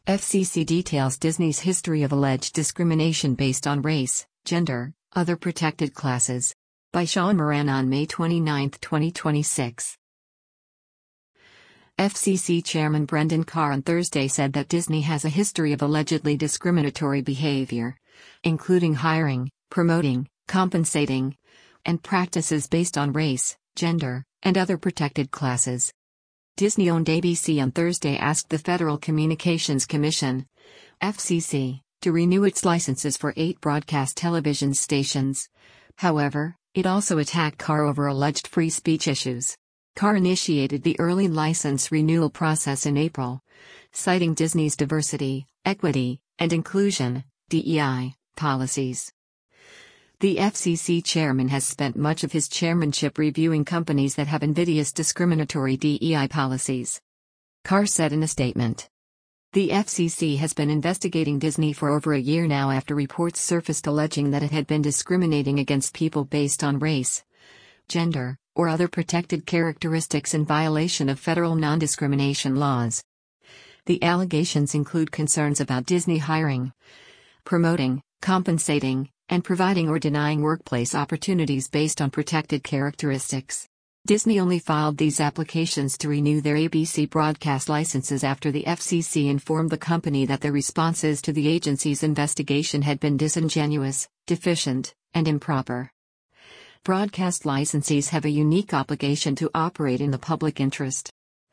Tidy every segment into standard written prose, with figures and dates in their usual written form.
FCC details Disney's history of alleged discrimination based on race, gender, other protected classes. By Sean Moran on May 29, 2026. FCC Chairman Brendan Carr on Thursday said that Disney has a history of allegedly discriminatory behavior, including hiring, promoting, compensating, and practices based on race, gender, and other protected classes. Disney-owned ABC on Thursday asked the Federal Communications Commission, FCC, to renew its licenses for 8 broadcast television stations. However, it also attacked Carr over alleged free speech issues. Carr initiated the early license renewal process in April, citing Disney's diversity, equity, and inclusion (DEI) policies. The FCC chairman has spent much of his chairmanship reviewing companies that have invidious discriminatory DEI policies. Carr said in a statement. The FCC has been investigating Disney for over a year now after reports surfaced alleging that it had been discriminating against people based on race, gender, or other protected characteristics in violation of federal non-discrimination laws. The allegations include concerns about Disney hiring, promoting, compensating, and providing or denying workplace opportunities based on protected characteristics. Disney only filed these applications to renew their ABC broadcast licenses after the FCC informed the company that the responses to the agency's investigation had been disingenuous, deficient, and improper. Broadcast licensees have a unique obligation to operate in the public interest.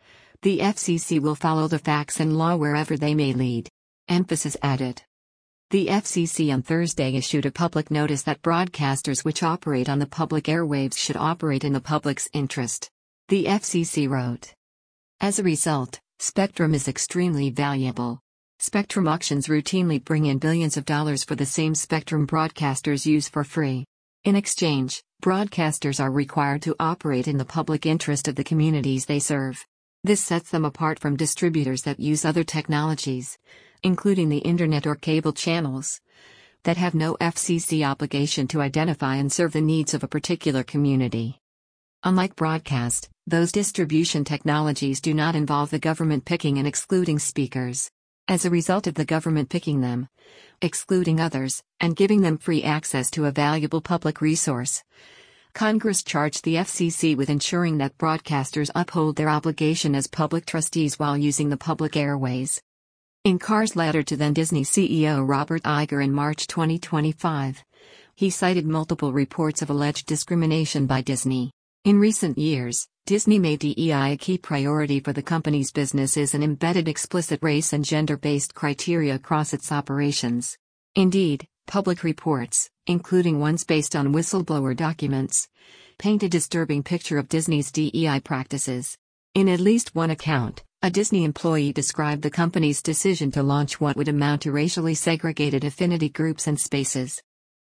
The FCC will follow the facts and law wherever they may lead. Emphasis added. The FCC on Thursday issued a public notice that broadcasters which operate on the public airwaves should operate in the public's interest. The FCC wrote. As a result, spectrum is extremely valuable. Spectrum auctions routinely bring in billions of dollars for the same spectrum broadcasters use for free. In exchange, broadcasters are required to operate in the public interest of the communities they serve. This sets them apart from distributors that use other technologies, including the internet or cable channels, that have no FCC obligation to identify and serve the needs of a particular community. Unlike broadcast, those distribution technologies do not involve the government picking and excluding speakers. As a result of the government picking them, excluding others, and giving them free access to a valuable public resource, Congress charged the FCC with ensuring that broadcasters uphold their obligation as public trustees while using the public airways. In Carr's letter to then Disney CEO Robert Iger in March 2025, he cited multiple reports of alleged discrimination by Disney. In recent years, Disney made DEI a key priority for the company's businesses and embedded explicit race and gender-based criteria across its operations. Indeed, public reports, including ones based on whistleblower documents, paint a disturbing picture of Disney's DEI practices. In at least one account, a Disney employee described the company's decision to launch what would amount to racially segregated affinity groups and spaces.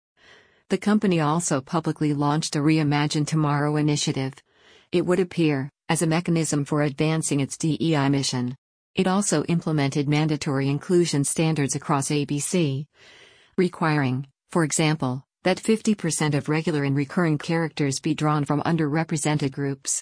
The company also publicly launched a Reimagine Tomorrow initiative. It would appear, as a mechanism for advancing its DEI mission. It also implemented mandatory inclusion standards across ABC, requiring, for example, that 50% of regular and recurring characters be drawn from underrepresented groups.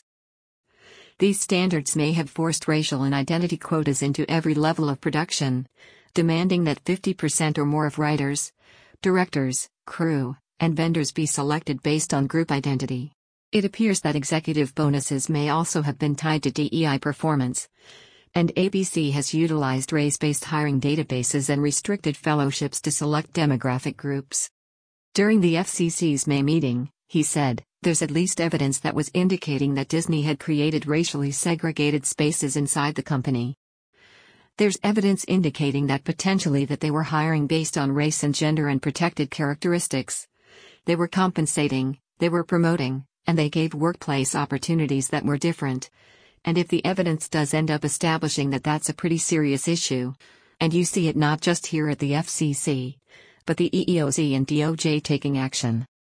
These standards may have forced racial and identity quotas into every level of production, demanding that 50% or more of writers, directors, crew, and vendors be selected based on group identity. It appears that executive bonuses may also have been tied to DEI performance, and ABC has utilized race-based hiring databases and restricted fellowships to select demographic groups. During the FCC's May meeting, he said, there's at least evidence that was indicating that Disney had created racially segregated spaces inside the company. There's evidence indicating that potentially that they were hiring based on race and gender and protected characteristics. They were compensating, they were promoting, and they gave workplace opportunities that were different. And if the evidence does end up establishing that that's a pretty serious issue, and you see it not just here at the FCC, but the EEOC and DOJ taking action,